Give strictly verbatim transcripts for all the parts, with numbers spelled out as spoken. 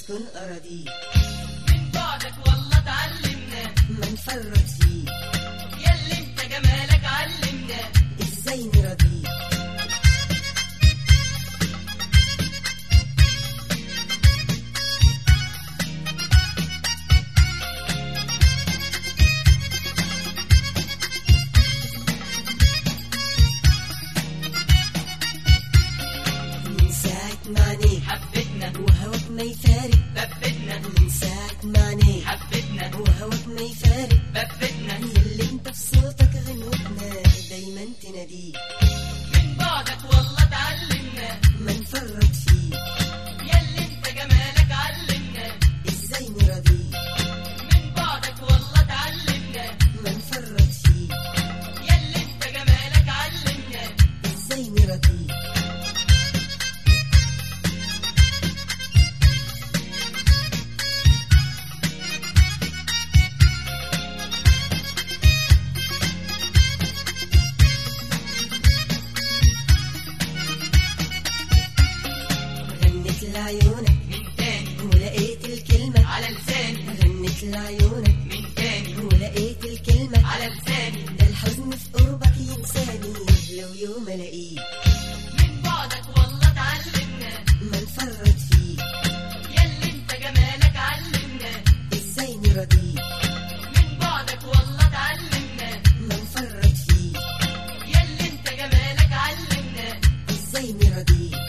نسكن أراضيه، من بعدك والله اتعلمنا ما نفرط فيه، ياللي انت جمالك علمنا ازاي نراضيه. من ساعة ما عينيك حبتنا وهواك ما يفارق، ثبتنا من ساعة ما عينيك حبتنا وهواك ما يفارق، ثبتنا ياللي انت في صوتك غنوتنا دايما تناديه، من بعدك والله اتعلمنا ما نفرط فيه، ياللي انت جمالك علمنا ازاي نراضيه. من بعدك والله اتعلمنا ما نفرط فيه، ياللي انت جمالك علمنا ازاي نراضيه. غنيت لعيونك من تاني ولقيت الكلمة، على لساني غنيت لعيونك من تاني ولقيت الكلمة، على لساني ده الحزن في قربك ينساني لو يوم الاقيه، من بعدك والله اتعلمنا ما نفرط فيه، ياللي انت جمالك علمنا ازاي نراضيه. من بعدك والله اتعلمنا ما نفرط فيه، ياللي انت جمالك علمنا ازاي نراضيه.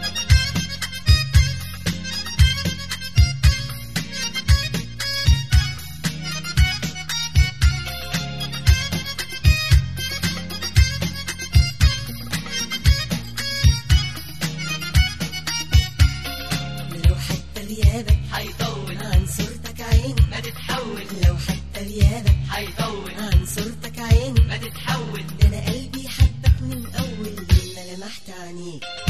لو حتى غيابك هيطول عن صورتك عيني، ما تتحول لو حتى غيابك هيطول عن صورتك عيني، ما تتحول ده انا قلبي حبك من اول ما لمحت عينيك.